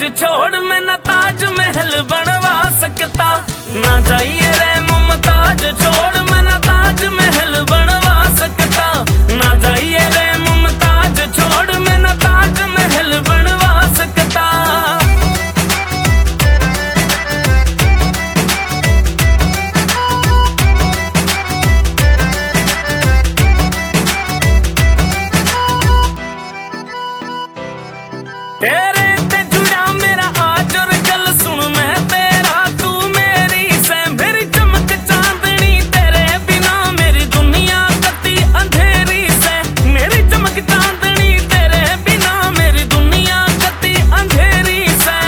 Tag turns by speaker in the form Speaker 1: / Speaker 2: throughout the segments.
Speaker 1: छोड़ मैं ना ताजमहल बनवा सकता। ना चाहिए रे मुमताज छोड़ मैं ना ताजमहल बनवा सकता। ना चाहिए रे मुमताज छोड़ मैं ना ताजमहल बनवा सकता। तेरे ते जुड़ा मेरा आज और कल सुन मैं तेरा तू मेरी से मेरी चमक चांदनी तेरे बिना मेरी दुनिया कती अंधेरी से। मेरी चमक चांदनी तेरे बिना मेरी दुनिया कती अंधेरी से।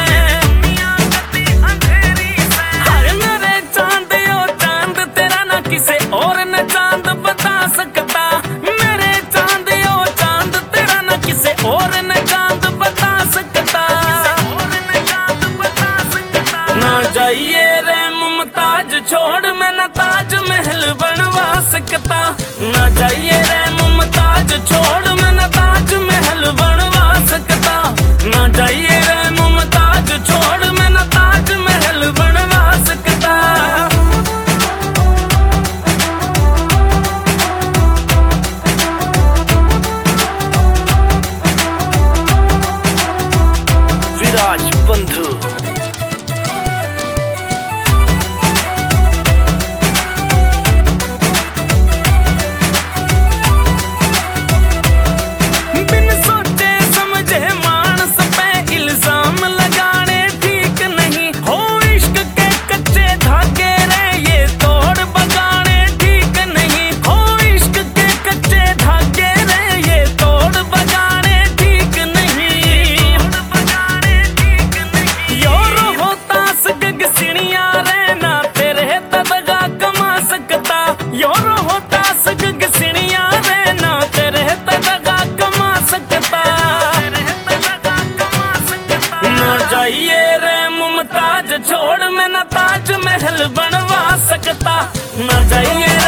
Speaker 1: हाय मेरे चांद ओ चांद तेरा ना किसे और न चांद बता सकता। मेरे चांद ओ चांद तेरा ना किसे और न चांद बता सकता। ना चाहिए रे मुमताज छोड़ मैं ना ताजमहल बनवा सकता। ना चाहिए रे मुमताज छोड़ मैं ना ताजमहल बनवा सकता। ना चाहिए रे मुमताज छोड़ मैं ना ताजमहल बनवा सकता। विराज बंधु बिन सोचे समझे मानस पे इल्जाम लगाने ठीक नहीं। हो इश्क के कच्चे धागे रे ये तोड़ बगाने ठीक नहीं। हो इश्क के कच्चे धागे रे ये तोड़ बगाने ठीक नहीं। योर होता सगग सिणिया रे ना तेरे तदगा कमा सकता। योर होता सगग सिणिया रे ना तेरे तदगा कमा सकता। ना चाहिए रे मुमताज छोड़ मैं ना ताजमहल बनवा सकता। ना चाहिए